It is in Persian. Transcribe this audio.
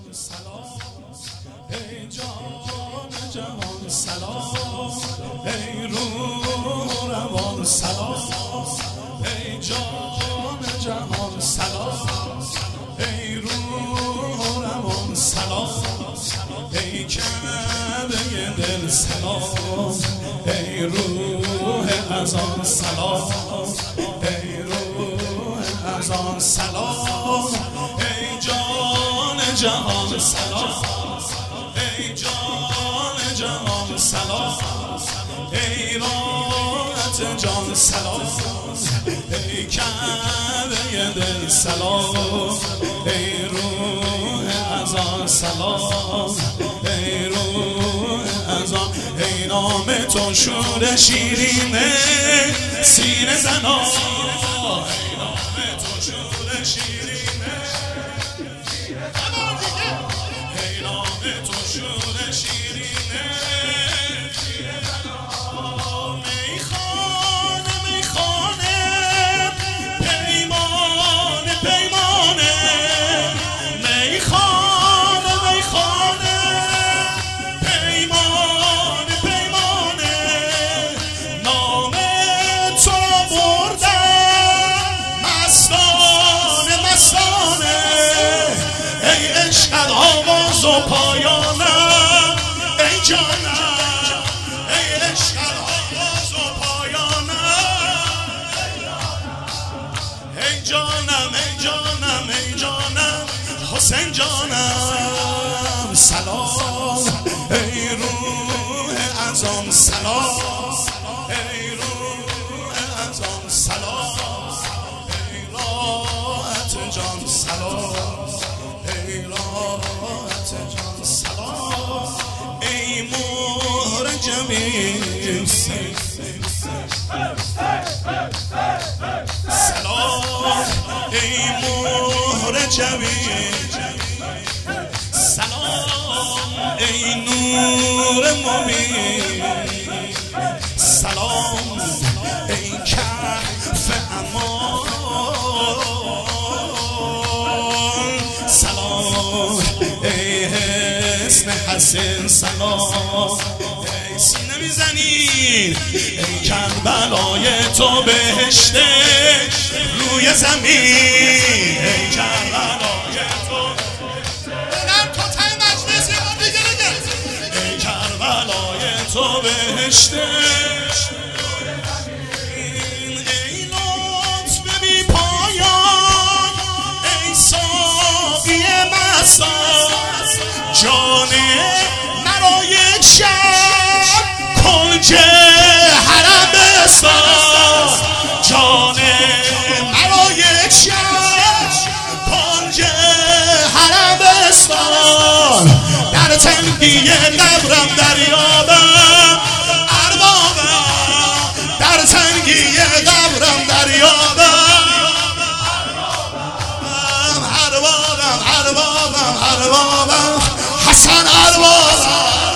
سلام ای جان جهان سلام ای روح روان سلام ای جان جهان سلام ای روح روان سلام ای کعبه دل سلام ای روح از آن سلام ای روح از آن سلام ای جان جهان سلام ای جان جهان سلام ای راحت جان سلام ای کعبه دل سلام ای روح از آن سلام ای روح از آن ای نام تو شور شیرینه سینه زنا ای نام تو شور شیرینه ای نام تو شور شیرینه میخانه میخانه پیمانه پیمانه میخانه میخانه پیمانه پیمانه نام تو بردم مستانه مستانه ای عشقت آواز و پایانم ای جانم ای عشقت آواز و پایانم ای جانم ای جانم ای جانم حسین جانم سلام ای روح از آن سلام ای روح از آن سلام ای راحت جان سلام ای راحت جان سلام ای مهر جمیل سلام ای مهر جمیل سلام ای نور مبین سلام ای کف امان سلام ای حسن حسین سلام ای سینه میزنین ای کربلای تو بهشته روی زمین ای کربلای تو ای کربلای تو بهشته ای لطف بی پایان ای ساقی مستان جان مرا یک شب کنج حرم بساز جان مرا یک شب کنج حرم بساز در تنگی قبرم دریابم اربابم در تنگی قبرم دریابم اربابم اربابم اربابم حسن اربابم